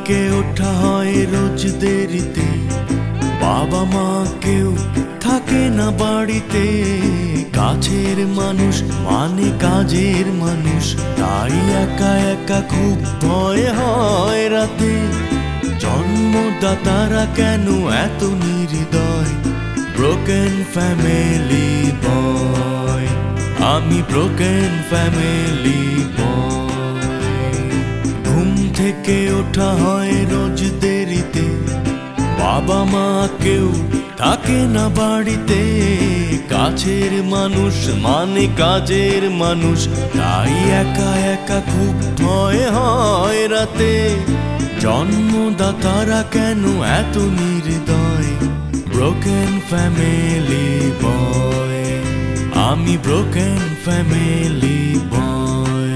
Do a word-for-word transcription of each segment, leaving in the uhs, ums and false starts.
থেকে ওঠা হয় রোজ দেরিতে, বাবা মা কেউ থাকে না বাড়িতে। কাছের মানুষ মানে কাজের মানুষ, তাই একা একা খুব ভয় হয় রাতে। জন্মদাতারা কেন এত নির্দয়, ব্রোকেন ফ্যামিলি বয়, আমি ব্রোকেন ফ্যামিলি বয়। ঘুম থেকে ওঠা হয় রোজ দেরিতে, বাবা মা কেউ থাকে না বাড়িতে। কাছের মানুষ মানে কাজের মানুষ, তাই একা একা খুব ভয় হয় রাতে। জন্মদাতারা কেন এত নির্দয়, ব্রোকেন ফ্যামিলি বয়, আমি ব্রোকেন ফ্যামিলি বয়।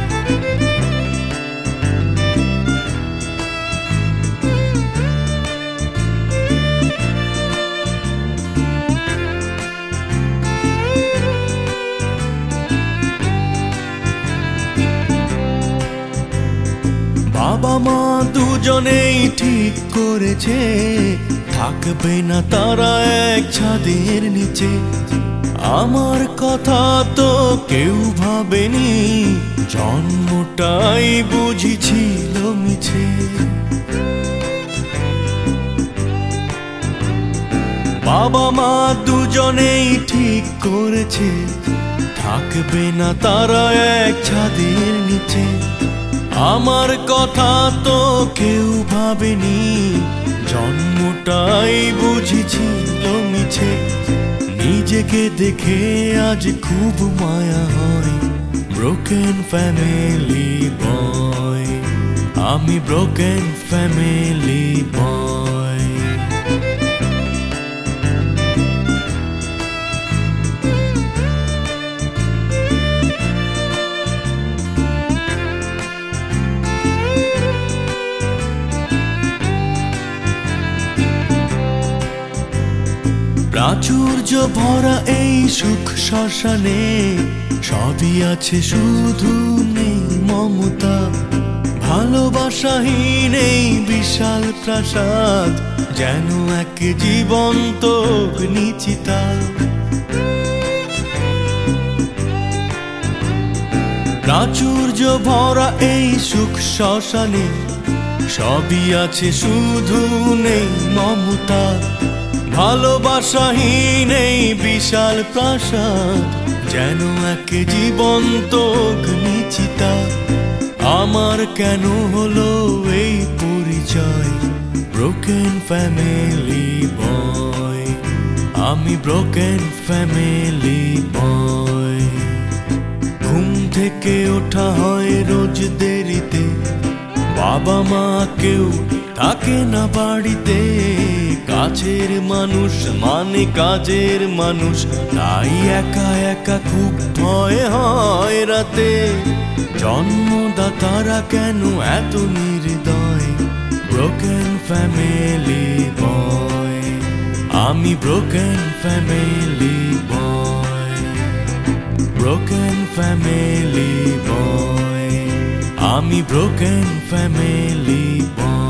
বাবা মা দুজনেই ঠিক করেছে, থাকবে না তারা এক ছাদের নিচে। আমার কথা তো কেউ ভাবেনি, জন্মটাই বুঝিছিল মিছে। বাবা মা দুজনেই ঠিক করেছে, থাকবে না তারা এক ছাদের নিচে। আমার কথা তো কেউ ভাবেনি, জন্মটাই বুঝেছিল মিছে। নিজেকে দেখে আজ খুব মায়া হয়, ব্রোকেন ফ্যামিলি বয়, আমি ব্রোকেন ফ্যামিলি বয়। প্রাচুর্য ভরা এই সুখ শ্মশানে, সবই আছে শুধু নেই মমতা। ভালোবাসাহীন এই বিশাল প্রাসাদ, যেন এক জীবন্ত অগ্নিচিতা। প্রাচুর্য ভরা এই সুখ শ্মশানে, সবই আছে শুধু নেই মমতা। ভালোবাসাহীন এই বিশাল প্রাসাদ, যেন এক জীবন্ত অগ্নিচিতা। আমার কেন হলো এই পরিচয়, ব্রোকেন ফ্যামিলি বয়, আমি ব্রোকেন ফ্যামিলি বয়। ঘুম থেকে ওঠা হয় রোজ দেরিতে, বাবা মা কেউ থাকে না বাড়িতে। কাছের মানুষ মানে কাজের মানুষ, তাই একা একা খুব ভয় হয় রাতে। জন্মদাতারা কেন এত নির্দয়, ব্রোকেন ফ্যামিলি বয়, আমি broken family boy, broken family boy, আমি ব্রোকেন ফ্যামিলি বয়।